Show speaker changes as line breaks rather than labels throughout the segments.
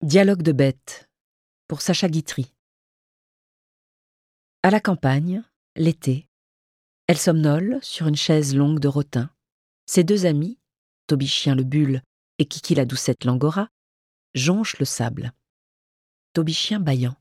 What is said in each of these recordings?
Dialogue de bête, pour Sacha Guitry. À la campagne, l'été, elle somnole sur une chaise longue de rotin. Ses deux amis, Tobichien le bulle et Kiki la doucette l'angora, jonchent le sable. Tobichien bâillant.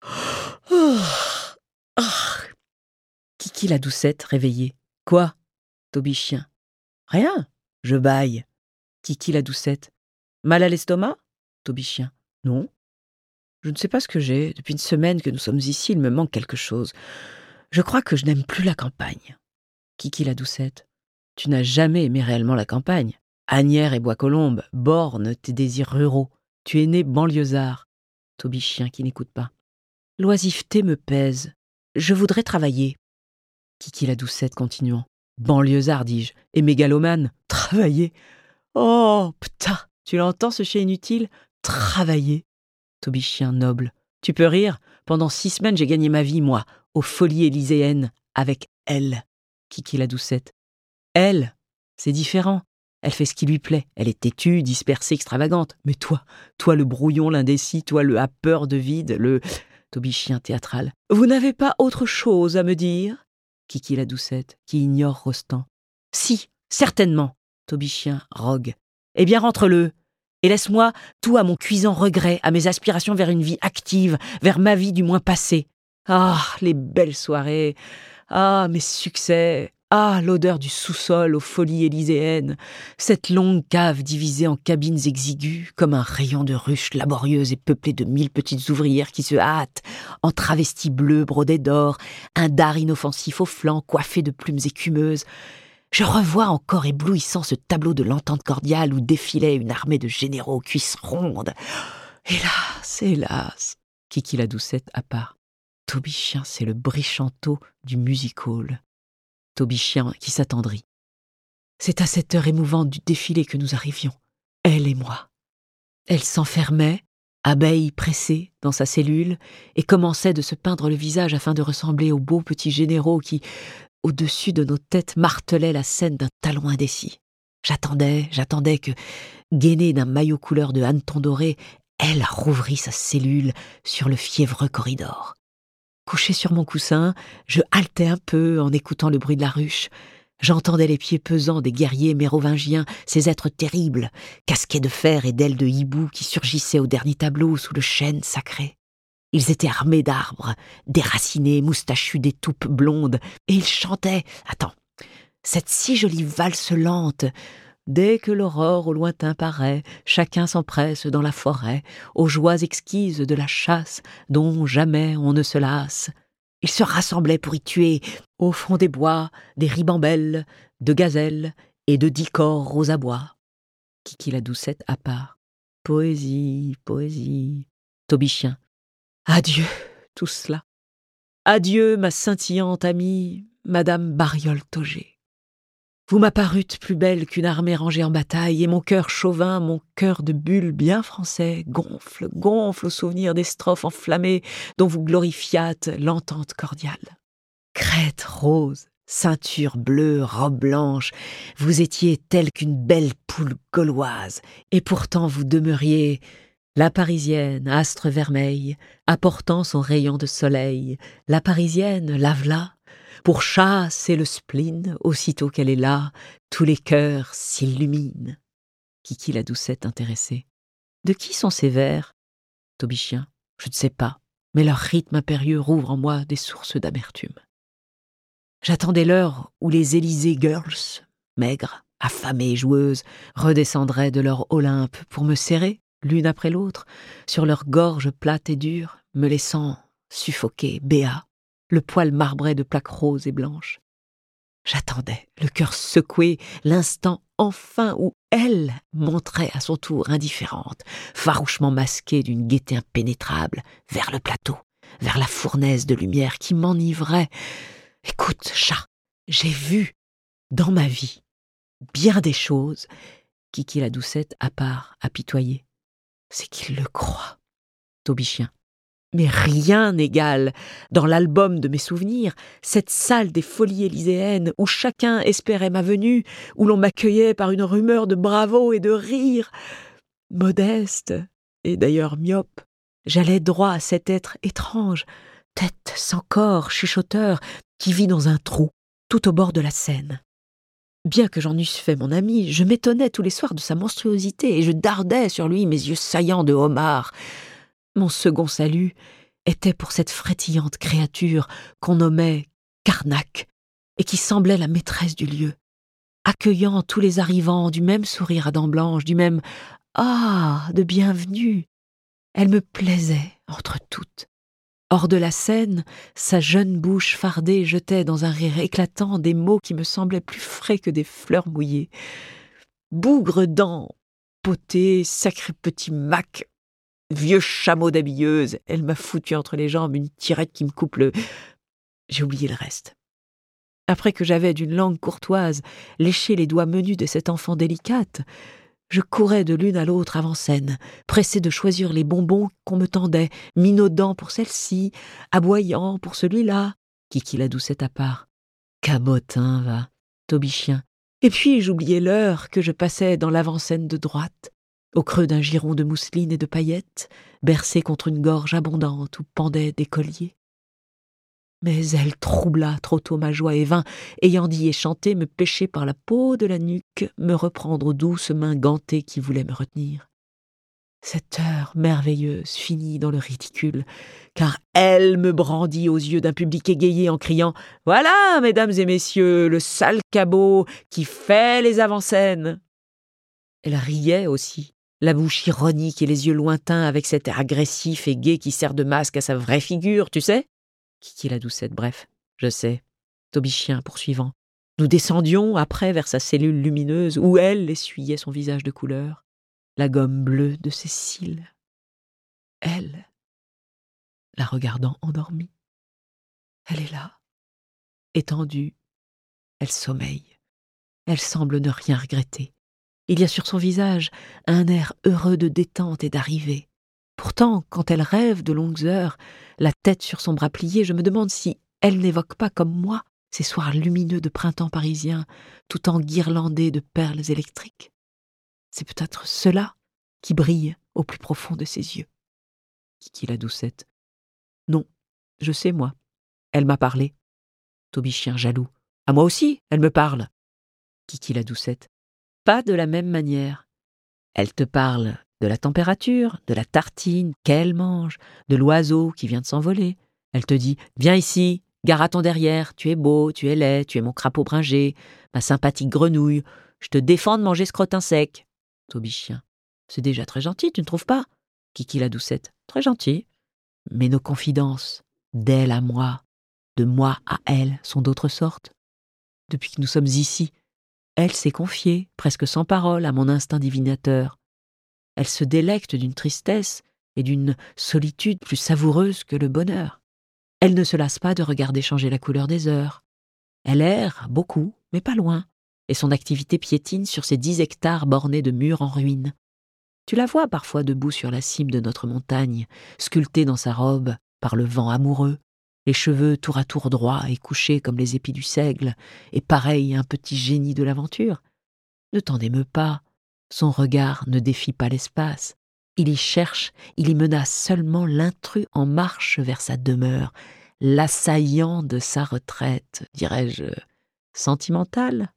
Kiki la doucette réveillée. Quoi? Tobichien. Rien, je bâille. Kiki la doucette. Mal à l'estomac? Tobichien. Non. Je ne sais pas ce que j'ai. Depuis une semaine que nous sommes ici, il me manque quelque chose. Je crois que je n'aime plus la campagne. Kiki la doucette. Tu n'as jamais aimé réellement la campagne. Asnières et Bois-Colombes bornent tes désirs ruraux. Tu es né banlieusard. Tobichien qui n'écoute pas. L'oisiveté me pèse. Je voudrais travailler. Kiki la doucette continuant. Banlieusard, dis-je, et mégalomane. Travailler. Oh, putain, tu l'entends ce chien inutile? Travailler. Tobichien noble. Tu peux rire? Pendant 6 semaines, j'ai gagné ma vie, moi, aux Folies Élyséennes, avec elle. Kiki la doucette. Elle, c'est différent. Elle fait ce qui lui plaît. Elle est têtue, dispersée, extravagante. Mais toi le brouillon, l'indécis, toi le peur de vide, le... Tobichien théâtral. Vous n'avez pas autre chose à me dire? Kiki la doucette, qui ignore Rostand. Si, certainement. Tobichien rogue. Eh bien, rentre-le. Et laisse-moi tout à mon cuisant regret, à mes aspirations vers une vie active, vers ma vie du moins passée. Ah, les belles soirées. Ah, mes succès. Ah, l'odeur du sous-sol aux Folies Élyséennes. Cette longue cave divisée en cabines exiguës, comme un rayon de ruches laborieuses et peuplée de 1000 petites ouvrières qui se hâtent, en travestis bleus brodés d'or, un dard inoffensif au flanc, coiffé de plumes écumeuses. Je revois encore éblouissant ce tableau de l'entente cordiale où défilait une armée de généraux aux cuisses rondes. Hélas, hélas. Kiki la doucette à part. Tobichien, c'est le Brichanteau du music-hall. Tobichien qui s'attendrit. C'est à cette heure émouvante du défilé que nous arrivions, elle et moi. Elle s'enfermait, abeille pressée, dans sa cellule, et commençait de se peindre le visage afin de ressembler aux beaux petits généraux qui, au-dessus de nos têtes, martelaient la scène d'un talon indécis. J'attendais que, gainée d'un maillot couleur de hanneton doré, elle rouvrit sa cellule sur le fiévreux corridor. Couché sur mon coussin, je haletais un peu en écoutant le bruit de la ruche. J'entendais les pieds pesants des guerriers mérovingiens, ces êtres terribles, casqués de fer et d'ailes de hibou qui surgissaient au dernier tableau sous le chêne sacré. Ils étaient armés d'arbres, déracinés, moustachus d'étoupes blondes, et ils chantaient, cette si jolie valse lente. Dès que l'aurore au lointain paraît, chacun s'empresse dans la forêt, aux joies exquises de la chasse, dont jamais on ne se lasse. Ils se rassemblaient pour y tuer, au fond des bois, des ribambelles, de gazelles et de 10 cors aux abois. Kiki la doucette à part. Poésie, poésie. Tobichien. Adieu, tout cela. Adieu, ma scintillante amie, Madame Bariol-Togé. Vous m'apparûtes plus belle qu'une armée rangée en bataille, et mon cœur chauvin, mon cœur de bulle bien français, gonfle au souvenir des strophes enflammées dont vous glorifiâtes l'entente cordiale. Crête rose, ceinture bleue, robe blanche, vous étiez telle qu'une belle poule gauloise, et pourtant vous demeuriez la Parisienne, astre vermeil, apportant son rayon de soleil. La Parisienne, la v'là. Pour chasser le spleen, aussitôt qu'elle est là, tous les cœurs s'illuminent. Kiki la doucette intéressée. De qui sont ces vers? Tobichien. Je ne sais pas, mais leur rythme impérieux rouvre en moi des sources d'amertume. J'attendais l'heure où les Élysées girls, maigres, affamées et joueuses, redescendraient de leur Olympe pour me serrer, l'une après l'autre, sur leurs gorges plates et dures, me laissant suffoquer, béat, le poil marbré de plaques roses et blanches. J'attendais, le cœur secoué, l'instant enfin où elle montrait à son tour indifférente, farouchement masquée d'une gaieté impénétrable, vers le plateau, vers la fournaise de lumière qui m'enivrait. Écoute, chat, j'ai vu, dans ma vie, bien des choses. Kiki la doucette à part, apitoyée. C'est qu'il le croit. Tobichien. Mais rien n'égale, dans l'album de mes souvenirs, cette salle des Folies Élyséennes où chacun espérait ma venue, où l'on m'accueillait par une rumeur de bravos et de rires. Modeste, et d'ailleurs myope. J'allais droit à cet être étrange, tête sans corps, chuchoteur, qui vit dans un trou, tout au bord de la Seine. Bien que j'en eusse fait mon ami, je m'étonnais tous les soirs de sa monstruosité et je dardais sur lui mes yeux saillants de homard. Mon second salut était pour cette frétillante créature qu'on nommait Carnac et qui semblait la maîtresse du lieu, accueillant tous les arrivants du même sourire à dents blanches, du même « Ah !» de bienvenue. Elle me plaisait entre toutes. Hors de la scène, sa jeune bouche fardée jetait dans un rire éclatant des mots qui me semblaient plus frais que des fleurs mouillées. Bougre-dents, poté, sacré petit Mac, vieux chameau d'habilleuse, elle m'a foutu entre les jambes une tirette qui me coupe le... J'ai oublié le reste. Après que j'avais d'une langue courtoise léché les doigts menus de cette enfant délicate, je courais de l'une à l'autre avant-scène, pressé de choisir les bonbons qu'on me tendait, minaudant pour celle-ci, aboyant pour celui-là, Kiki la doucette à part. Cabotin, va, Tobichien. Et puis j'oubliais l'heure que je passais dans l'avant-scène de droite, au creux d'un giron de mousseline et de paillettes, bercé contre une gorge abondante où pendaient des colliers. Mais elle troubla trop tôt ma joie et vint, ayant dit et chanté, me pêcher par la peau de la nuque, me reprendre aux douces mains gantées qui voulaient me retenir. Cette heure merveilleuse finit dans le ridicule, car elle me brandit aux yeux d'un public égayé en criant « Voilà, mesdames et messieurs, le sale cabot qui fait les avant-scènes !» Elle riait aussi, la bouche ironique et les yeux lointains avec cet air agressif et gai qui sert de masque à sa vraie figure, tu sais ? Kiki la doucette, bref, je sais. Tobichien poursuivant. Nous descendions après vers sa cellule lumineuse où elle essuyait son visage de couleur, la gomme bleue de ses cils. Elle, la regardant endormie. Elle est là, étendue. Elle sommeille. Elle semble ne rien regretter. Il y a sur son visage un air heureux de détente et d'arrivée. Pourtant, quand elle rêve de longues heures, la tête sur son bras plié, je me demande si elle n'évoque pas comme moi ces soirs lumineux de printemps parisien, tout enguirlandés de perles électriques. C'est peut-être cela qui brille au plus profond de ses yeux. Kiki la doucette. Non, je sais moi. Elle m'a parlé. Tobichien jaloux. À moi aussi, elle me parle. Kiki la doucette. Pas de la même manière. Elle te parle de la température, de la tartine qu'elle mange, de l'oiseau qui vient de s'envoler. Elle te dit « Viens ici, gare à ton derrière, tu es beau, tu es laid, tu es mon crapaud bringé, ma sympathique grenouille, je te défends de manger ce crottin sec. » Tobichien. C'est déjà très gentil, tu ne trouves pas ? Kiki la doucette. Très gentil. Mais nos confidences, d'elle à moi, de moi à elle, sont d'autre sorte. Depuis que nous sommes ici, elle s'est confiée, presque sans parole, à mon instinct divinateur. Elle se délecte d'une tristesse et d'une solitude plus savoureuses que le bonheur. Elle ne se lasse pas de regarder changer la couleur des heures. Elle erre beaucoup, mais pas loin, et son activité piétine sur ces 10 hectares bornés de murs en ruine. Tu la vois parfois debout sur la cime de notre montagne, sculptée dans sa robe par le vent amoureux, les cheveux tour à tour droits et couchés comme les épis du seigle, et pareil à un petit génie de l'aventure. Ne t'en émeus pas. Son regard ne défie pas l'espace. Il y cherche, il y menace seulement l'intrus en marche vers sa demeure, l'assaillant de sa retraite, dirais-je, sentimentale.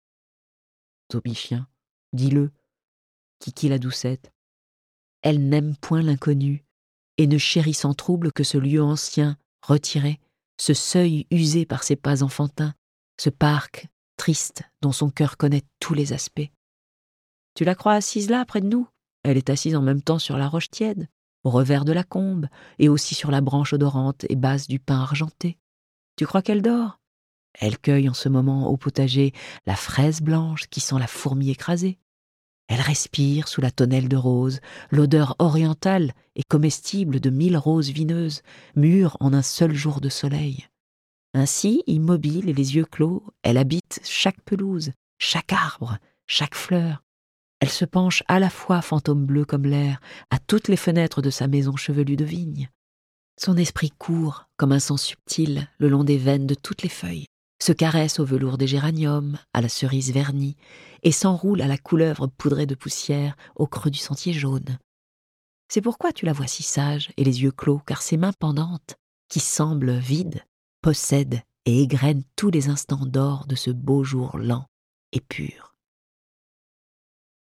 Tobichien, dis-le, Kiki la doucette. Elle n'aime point l'inconnu, et ne chérit sans trouble que ce lieu ancien, retiré, ce seuil usé par ses pas enfantins, ce parc triste dont son cœur connaît tous les aspects. Tu la crois assise là, près de nous ? Elle est assise en même temps sur la roche tiède, au revers de la combe, et aussi sur la branche odorante et basse du pin argenté. Tu crois qu'elle dort ? Elle cueille en ce moment au potager la fraise blanche qui sent la fourmi écrasée. Elle respire sous la tonnelle de roses l'odeur orientale et comestible de 1000 roses vineuses, mûres en un seul jour de soleil. Ainsi, immobile et les yeux clos, elle habite chaque pelouse, chaque arbre, chaque fleur. Elle se penche à la fois, fantôme bleu comme l'air, à toutes les fenêtres de sa maison chevelue de vigne. Son esprit court, comme un sang subtil, le long des veines de toutes les feuilles, se caresse au velours des géraniums, à la cerise vernie, et s'enroule à la couleuvre poudrée de poussière au creux du sentier jaune. C'est pourquoi tu la vois si sage et les yeux clos, car ses mains pendantes, qui semblent vides, possèdent et égrènent tous les instants d'or de ce beau jour lent et pur.